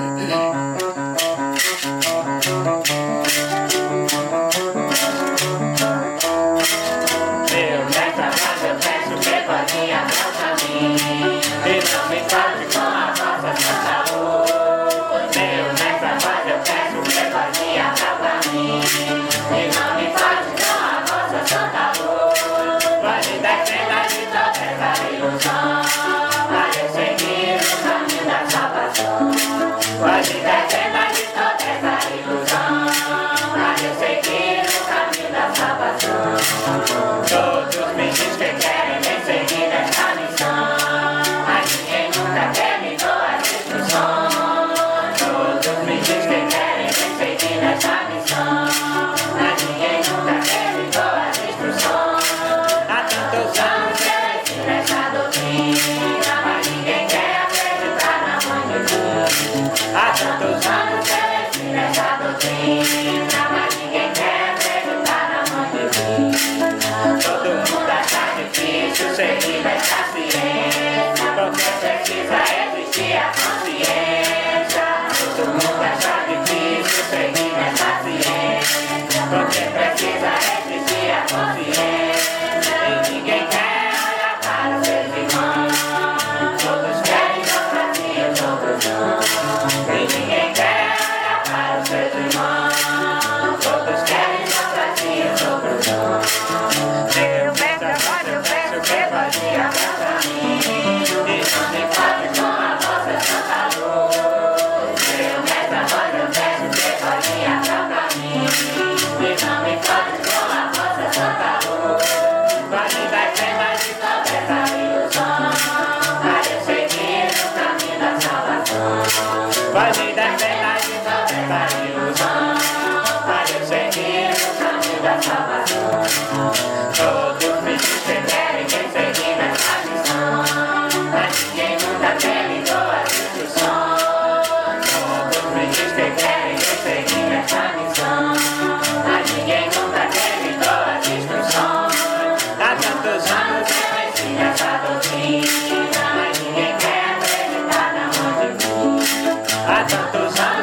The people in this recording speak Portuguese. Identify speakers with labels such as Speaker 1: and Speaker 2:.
Speaker 1: Vai me dar verdade, não vai ilusão. Vai eu seguir o caminho da salvação. Todos me dizem que querem seguir nessa missão, mas ninguém nunca terminou a discussão. Todos me dizem que querem seguir nessa missão, mas ninguém nunca terminou a discussão. Há tantos anos eu ensino essa doutrina, mas ninguém quer acreditar na mão de mim. Há tantos anos